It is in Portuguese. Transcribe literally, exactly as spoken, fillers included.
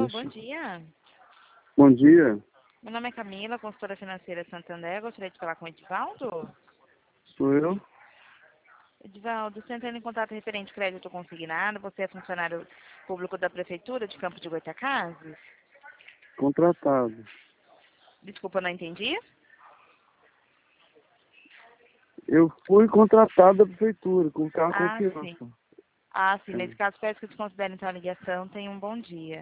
Alô, Isso. bom dia. Bom dia. Meu nome é Camila, consultora financeira Santander. Gostaria de falar com o Edivaldo. Sou eu. Edivaldo, você entrando em contato referente crédito consignado. Você é funcionário público da Prefeitura de Campo de Goytacazes? Contratado. Desculpa, não entendi. Eu fui contratado da prefeitura, com carro Ah, sim. confiança. Ah, sim. É. Nesse caso, peço que desconsidere então a ligação. Tenha um bom dia.